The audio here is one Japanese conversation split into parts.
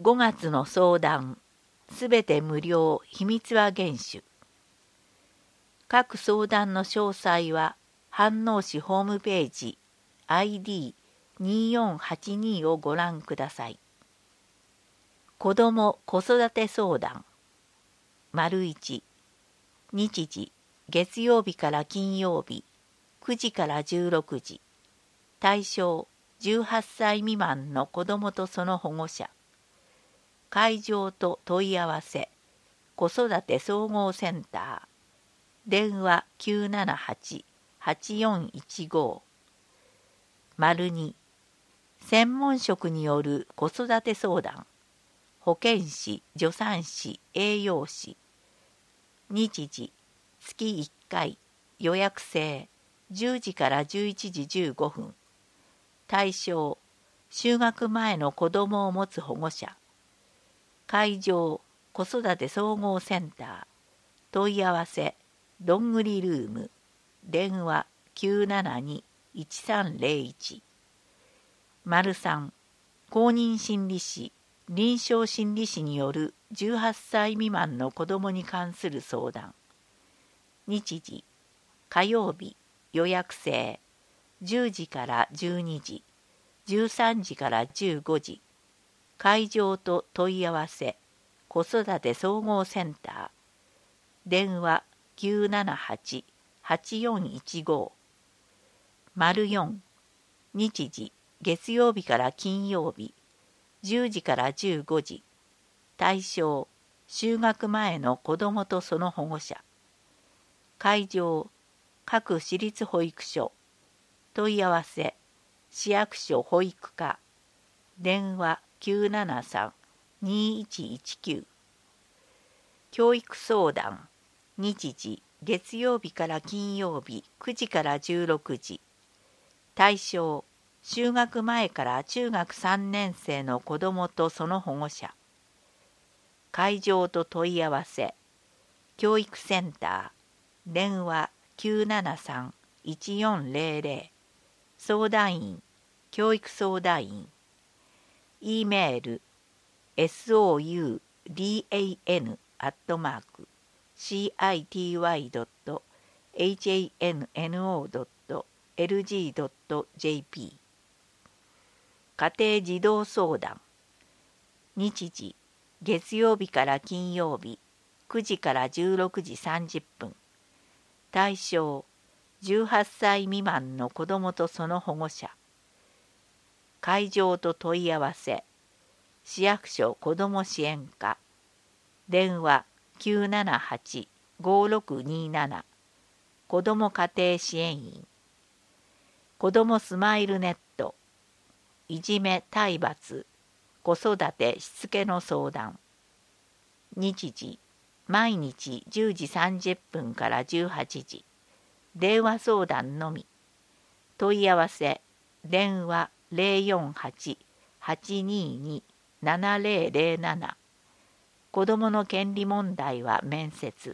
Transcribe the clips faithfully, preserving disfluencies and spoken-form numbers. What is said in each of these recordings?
ごがつの相談、すべて無料、秘密は厳守。各相談の詳細は、飯能市ホームページ アイディーによんはちに をご覧ください。子ども・子育て相談。丸いち、日時、月曜日から金曜日、くじからじゅうろくじ。対象、じゅうはっさい未満の子どもとその保護者。会場と問い合わせ、子育て総合センター。電話きゅうななはち はちよんいちご。丸に、専門職による子育て相談。保健師、助産師、栄養士。日時、月いっかい、予約制、じゅうじからじゅういちじじゅうごふん。対象、就学前の子どもを持つ保護者。会場、子育て総合センター。問い合わせ、どんぐりルーム。電話きゅうななに いちさんゼロいち。丸さん、公認心理師、臨床心理士によるじゅうはっさい未満の子どもに関する相談。日時、火曜日、予約制、じゅうじからじゅうにじ、じゅうさんじからじゅうごじ。会場と問い合わせ、子育て総合センター。電話きゅうななはち はちよんいちご。丸よん、日時、月曜日から金曜日、じゅうじからじゅうごじ。対象、就学前の子どもとその保護者。会場、各私立保育所。問い合わせ、市役所保育課。電話きゅうななさん にいちいちきゅう。教育相談。日時、月曜日から金曜日くじからじゅうろくじ。対象、就学前から中学さんねん生の子どもとその保護者。会場と問い合わせ、教育センター。電話きゅうななさん いちよんゼロゼロ。相談員、教育相談員。E メール ソーダン アットマーク シーアイティーワイ ドット エイチエーエヌエヌオー ドット エルジー ドット ジェーピー。 家庭児童相談。日時、月曜日から金曜日くじからじゅうろくじさんじゅっぷん。対象、じゅうはっさい未満の子どもとその保護者。会場と問い合わせ、市役所子ども支援課。電話きゅうななはち ごろくになな。子ども家庭支援員。子どもスマイルネット。いじめ体罰、子育てしつけの相談。日時、毎日じゅうじさんじゅっぷんからじゅうはちじ。電話相談のみ。問い合わせ、電話ゼロよんはち はちにに ななゼロゼロなな。子どもの権利問題は面接。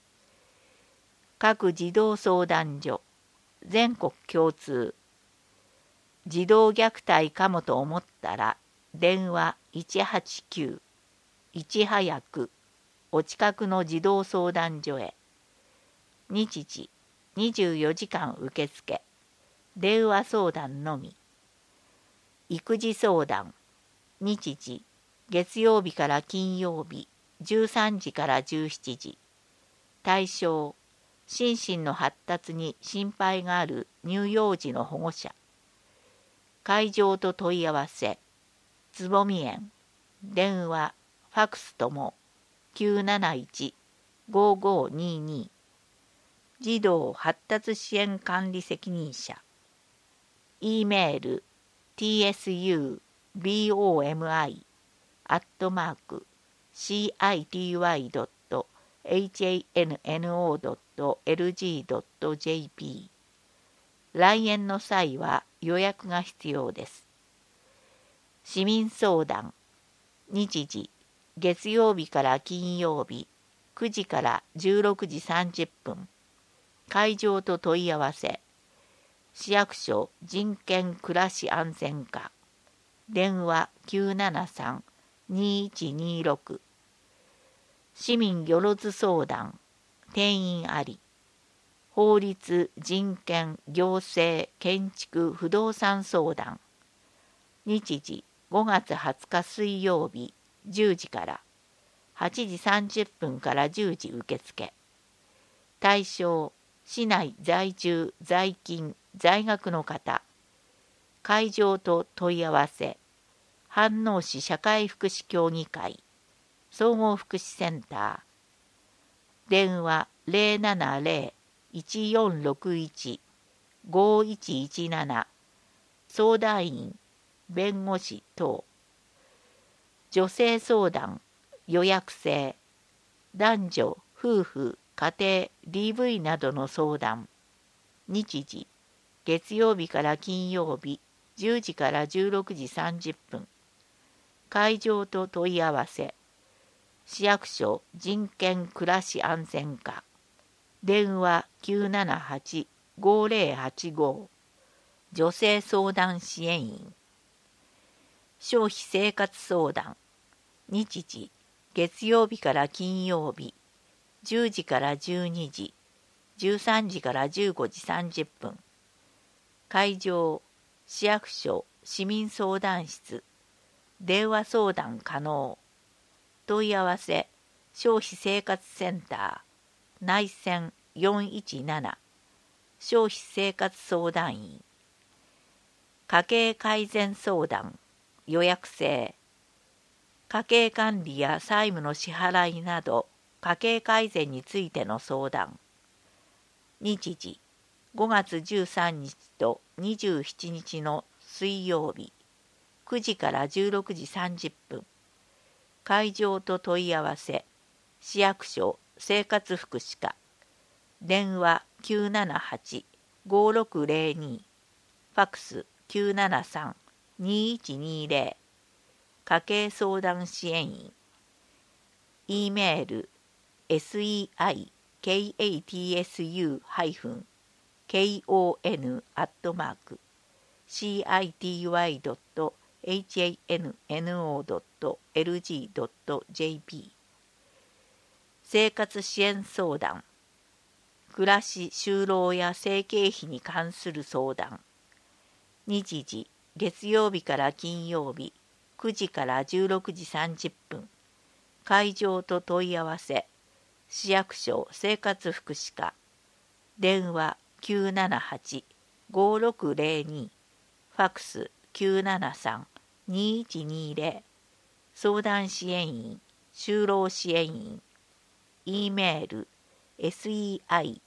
各児童相談所、全国共通。児童虐待かもと思ったら、電話いちはちきゅう、いち早く、お近くの児童相談所へ。日時、にじゅうよじかん受付。電話相談のみ。育児相談。日時、月曜日から金曜日、じゅうさんじからじゅうしちじ。対象、心身の発達に心配がある乳幼児の保護者。会場と問い合わせ、つぼみ園。電話、ファクスともきゅうなないち ごごにに。児童発達支援管理責任者。E メール ティーエスユーボミ アットマーク シーアイティーワイ ドット エイチエーエヌエヌオー ドット エルジー ドット ジェーピー。来園の際は予約が必要です。市民相談。日時、月曜日から金曜日くじからじゅうろくじさんじゅっぷん。会場と問い合わせ、市役所人権暮らし安全課。電話きゅうななさんにいちにろく。市民よろず相談、定員あり。法律、人権、行政、建築、不動産相談。日時ごがつはつか水曜日じゅうじからはちじさんじゅっぷんからじゅうじ受付。対象、市内在住、在勤、在学の方。会場と問い合わせ、飯能市社会福祉協議会、総合福祉センター。電話 ゼロななゼロ いちよんろくいち ごいちいちなな。相談員、弁護士等。女性相談、予約制。男女、夫婦、家庭、ディーブイ などの相談。日時、月曜日から金曜日、じゅうじからじゅうろくじさんじゅっぷん。会場と問い合わせ。市役所人権暮らし安全課。電話 きゅうななはち ごゼロはちご。女性相談支援員。消費生活相談。日時、月曜日から金曜日、じゅうじからじゅうにじ、じゅうさんじからじゅうごじさんじゅっぷん。会場、市役所市民相談室。電話相談可能。問い合わせ、消費生活センター、内線よんいちなな。消費生活相談員。家計改善相談、予約制。家計管理や債務の支払いなど家計改善についての相談。日時、ごがつじゅうさんにちとにじゅうしちにちの水曜日、くじからじゅうろくじさんじゅっぷん。会場と問い合わせ、市役所生活福祉課。電話 きゅうななはち ごろくゼロに。ファックス きゅうななさん にいちにゼロ。家計相談支援員。E メール セイカト ハイフン コン アットマーク シーアイティーワイ ドット エイチエーエヌエヌオー ドット エルジー ドット ジェーピー。生活支援相談。暮らし就労や生計費に関する相談。日時、月曜日から金曜日、くじからじゅうろくじさんじゅっぷん。会場と問い合わせ、市役所生活福祉課。電話 きゅうななはち ごろくゼロに。ファックス きゅうななさん にいちにゼロ。相談支援員、就労支援員。E メール セイカト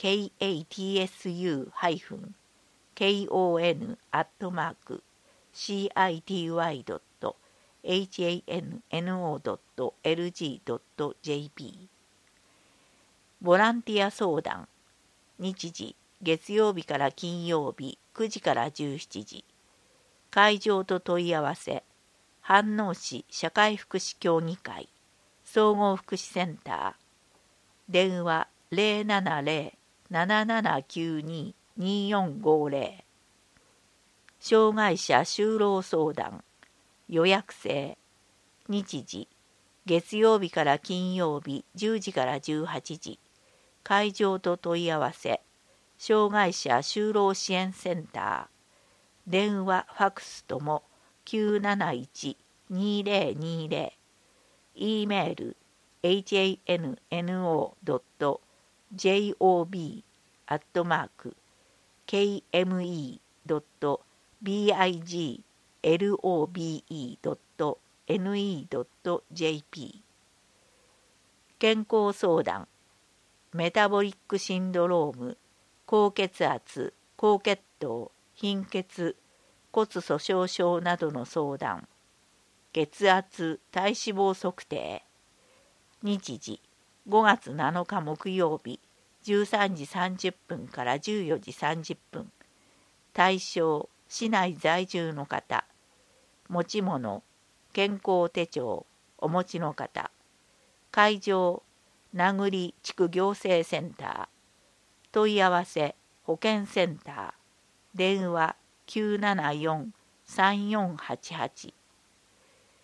ハイフン コン アットマーク シーアイティーワイ ドット エイチエーエヌエヌオー ドット エルジー ドット ジェーピー。ボランティア相談。日時、月曜日から金曜日くじからじゅうしちじ。会場と問い合わせ、飯能市社会福祉協議会、総合福祉センター。電話 ゼロななゼロ ななななきゅうに によんごゼロ。障害者就労相談。予約制。日時、月曜日から金曜日じゅうじからじゅうはちじ。会場と問い合わせ、障害者就労支援センター。電話、ファックスともきゅうなないち にゼロにゼロ。E メール エイチエーエヌエヌオー ドット ジェイオービー アットマーク ケーエムイー ドット ビーアイジー エルオービーイー ドット エヌイー ドット ジェーピー。健康相談。メタボリックシンドローム、高血圧、高血糖、貧血、骨粗しょう症などの相談。血圧、体脂肪測定。日時、ごがつなのか木曜日、じゅうさんじさんじゅっぷんからじゅうよじさんじゅっぷん。対象、市内在住の方。持ち物、健康手帳、お持ちの方。会場、名栗地区行政センター。問い合わせ、保健センター。電話 きゅうななよん さんよんはちはち。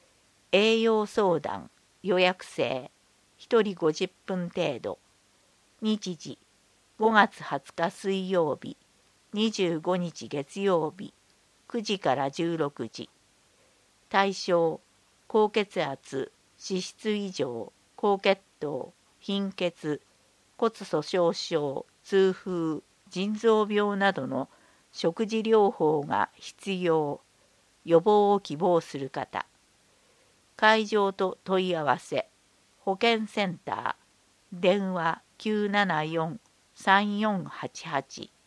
栄養相談予約制ひとりごじゅっぷん程度。日時ごがつはつか水曜日、にじゅうごにち月曜日、くじからじゅうろくじ。対象高血圧、脂質異常、高血糖、貧血、骨粗しょう症、痛風、腎臓病などの食事療法が必要、予防を希望する方。会場と問い合わせ、保健センター、電話きゅうななよん さんよんはちはち